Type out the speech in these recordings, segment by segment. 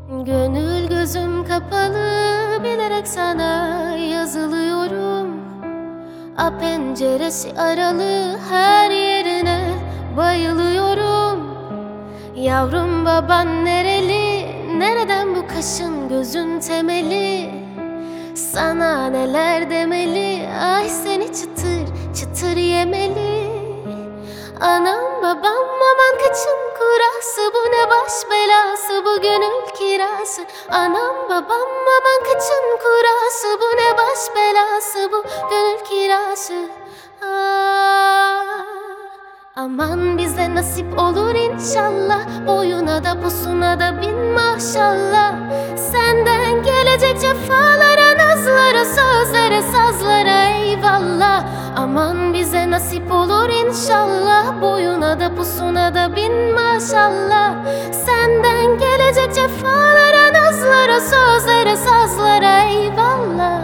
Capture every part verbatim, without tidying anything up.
Gönül gözüm kapalı, bilerek sana yazılıyorum. A penceresi aralı, her yerine bayılıyorum. Yavrum baban nereli, nereden bu kaşın gözün temeli? Sana neler demeli, ay seni çıtır çıtır yemeli. Anam babam aman kaçın kurası, bu ne baş belası, bu gönül kirası. Anam babam aman kaçın kurası, bu ne baş belası, bu gönül kirası. Ah, aman bize nasip olur inşallah, boyuna da posuna da bin maşallah. Senden gelecek cefalara, nazlara, sözlere, sazlara eyvallah. Aman bize nasip olur inşallah, boyuna da pusuna da bin maşallah. Senden gelecek cefalara, nazlara, sözlere, sazlara eyvallah.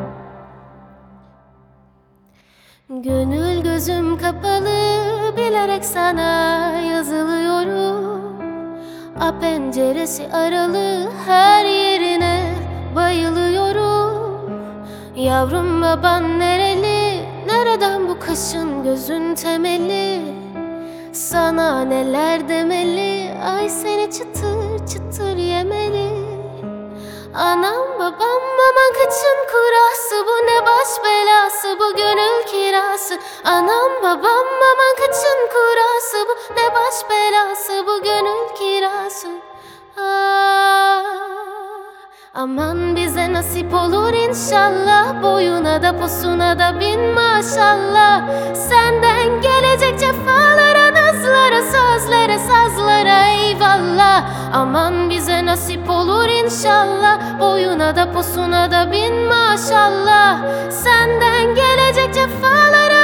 Gönül gözüm kapalı, bilerek sana yazılıyorum. A penceresi aralı, her yerine bayılıyorum. Yavrum baban nereli, nereden bu kaşın gözün temeli? Sana neler demeli, ay seni çıtır çıtır yemeli. Anam babam aman kaçın kurası, bu ne baş belası, bu gönül kirası. Anam babam aman kaçın kurası, bu ne baş belası, bu gönül kirası. Ah, aman bize nasip olur inşallah, boyuna da posuna da bin maşallah. Senden gelecek cefalara, nazlara, sözlere, sazlara eyvallah. Aman bize nasip olur inşallah, boyuna da posuna da bin maşallah. Senden gelecek cefalara,